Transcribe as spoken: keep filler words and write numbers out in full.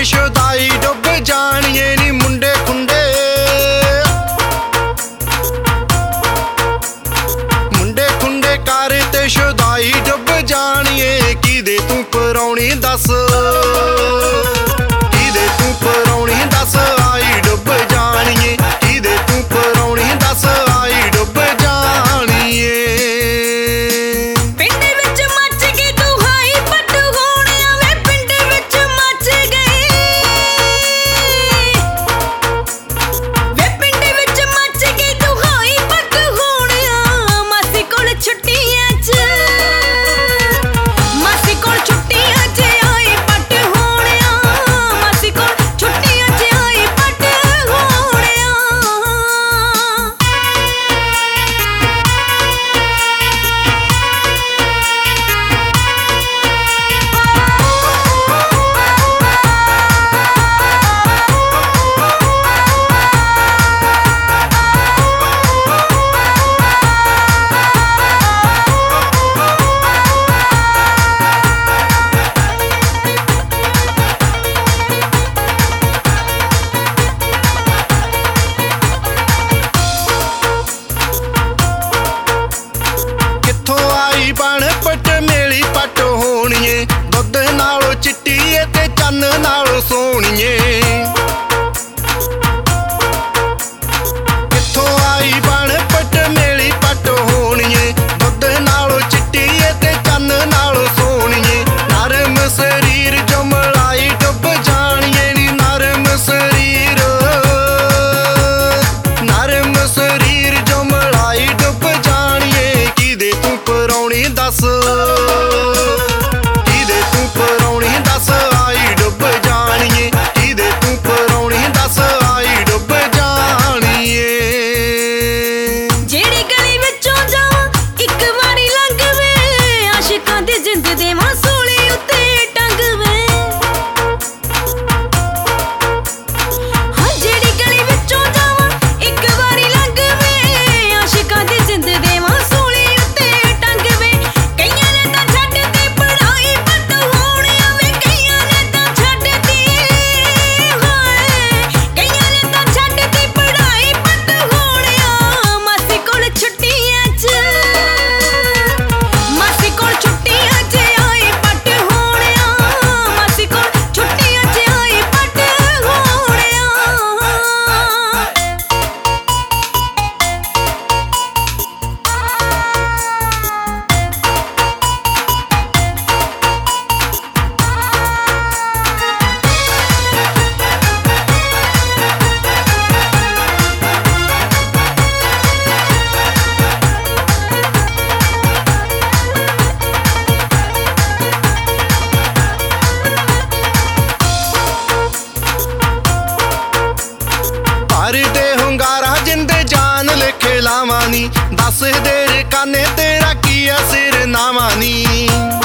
ਸ਼ੁਦਾਈ ਡੁੱਬ ਜਾਣੀਏ ਨੀ ਮੁੰਡੇ ਖੁੰਡੇ। ਮੁੰਡੇ ਖੁੰਡੇ ਕਰ ਤੇ ਸ਼ੁਦਾਈ ਡੁੱਬ ਜਾਣੀਏ। ਕਿਦੇ ਤੂੰ ਪਰਾਉਣੀ ਦੱਸ, ਕਿਦੇ ਤੂੰ ਪਰਾਉਣੀ ਦੱਸ ਆਈ ਡੁੱਬ ਜਾਣੀਏ। ਕਿਦੇ ਤੂੰ ਪਰਾਉਣੀ ਦੱਸ ਆਈ ਡੁੱਬ ਜਾਣੀਏ। ਪਿੰਡ ਵਿੱਚ ਮੱਚ ਗਈ ਦੁਹਾਈ ਪੱਟ ਹੋਣਿਆ ਵੇ ਪਿੰਡ ਵਿੱਚ ਮੱਚ ਗਈ ਵੇ ਪਿੰਡ ਵਿੱਚ ਮੱਚ ਗਈ ਦੁਹਾਈ ਪੱਟ ਹੋਣਿਆ। ਮਾਸੀ ਕੋਲ ਛੁੱਟੀਆਂ 'ਚ ਮਾਸੀ ਕੋਲ ਛੁੱਟੀਆਂ 'ਚ ਆਈ ਪੱਟ ਹੋਣਿਆ। ਮਾਸੀ ਕੋਲ ਛੁੱਟੀਆਂ 'ਚ ਆਈ ਪੱਟ ਹੋਣਿਆ। ਕਿੱਥੋਂ ਆਈ ਬਣ ਪੱਟ ਮੇਲੀ ਪੱਟ ਹੋਣੀਏ। ਦੁੱਧ ਨਾਲੋਂ ਚਿੱਟੀ ਏ ਤੇ ਚੰਨ ਨਾਲੋਂ ਸੋਹਣੀਏ। ਕਿੱਥੋਂ ਆਈ ਬਣ ਪੱਟ ਮੇਲੀ ਪੱਟ ਹੋਣੀਏ। ਦੁੱਧ ਨਾਲੋਂ ਚਿੱਟੀ ਏ ਤੇ ਚੰਨ ਨਾਲੋਂ ਸੋਹਣੀਏ। ਨਰਮ ਸਰੀਰ ਜੋ ਮਲਾਈ ਡੁੱਬ ਜਾਣੀਏ ਨੀ ਨਰਮ ਸਰੀਰ। ਨਰਮ ਸਰੀਰ ਜੋ ਮਲਾਈ ਡੁੱਬ ਜਾਣੀਏ। ਕਿਦੇ ਤੂੰ ਪਰਾਉਣੀ ਦੱਸ, ਕਿਦੇ ਤੂੰ ਪਰਾਉਣੀ ਦੱਸ ਆਈ ਡੁੱਬ ਜਾਣੀਏ। ਕਿਦੇ ਤੂੰ ਪਰਾਉਣੀ ਦੱਸ ਆਈ ਡੁੱਬ ਜਾਣੀਏ। ਜਿਹੜੀ ਗਲੀ ਵਿੱਚੋਂ ਜਾਵਾਂ ਇੱਕ ਵਾਰੀ ਲੰਘ ਵੇ ਆਸ਼ਿਕਾਂ ਦੀ ਜਿੰਦ ਦੇਵਾਂ ਸੂਲੀ ਉੱਤੇ ਟੰਗ ਵੇ। ਹਾਂ ਜਿਹੜੀ ਗਲੀ ਵਿੱਚੋਂ ਜਾਵਾਂ ਇੱਕ ਵਾਰੀ ਲੰਘ ਵੇ ਆਸ਼ਿਕਾਂ ਦੀ ਜਿੰਦ ਦੇਵਾਂ ਸੂਲੀ ਉੱਤੇ ਟੰਗ ਵੇ। ਕਈਆਂ ਨੇ ਤਾਂ ਛੱਡਤੀ ਪੜ੍ਹਾਈ ਪੱਟ ਹੋਣਿਆ ਵੇ ਕਈਆਂ ਨੇ ਤਾਂ ਛੱਡਤੀ ਹਾਏ ਕਈਆਂ ਨੇ ਤਾਂ ਛੱਡਤੀ ਪੜ੍ਹਾਈ ਪੱਟ ਹੋਣਿਆ। ਮਾਸੀ ਕੋਲ ਛੁੱਟੀਆਂ 'ਚ ਮਾਸੀ ਕੋਲ ਛੁੱਟੀਆਂ 'ਚ ਆਈ ਪੱਟ ਹੋਣਿਆ। ਮਾਸੀ ਕੋਲ ਛੁੱਟੀਆਂ 'ਚ ਆਈ ਪੱਟ ਹੋਣਿਆ। ਭਰਦੇ ਹੁੰਗਾਰਾ ਜਿੰਦੇ ਜਾਨ ਲਿਖੇ ਲਾਵਾਂ ਨੀ। ਦੱਸ ਦੇ ਕਾਨੇ ਤੇਰਾ ਕੀ ਆ ਸਿਰ ਨਾਵਾਂ ਨੀ।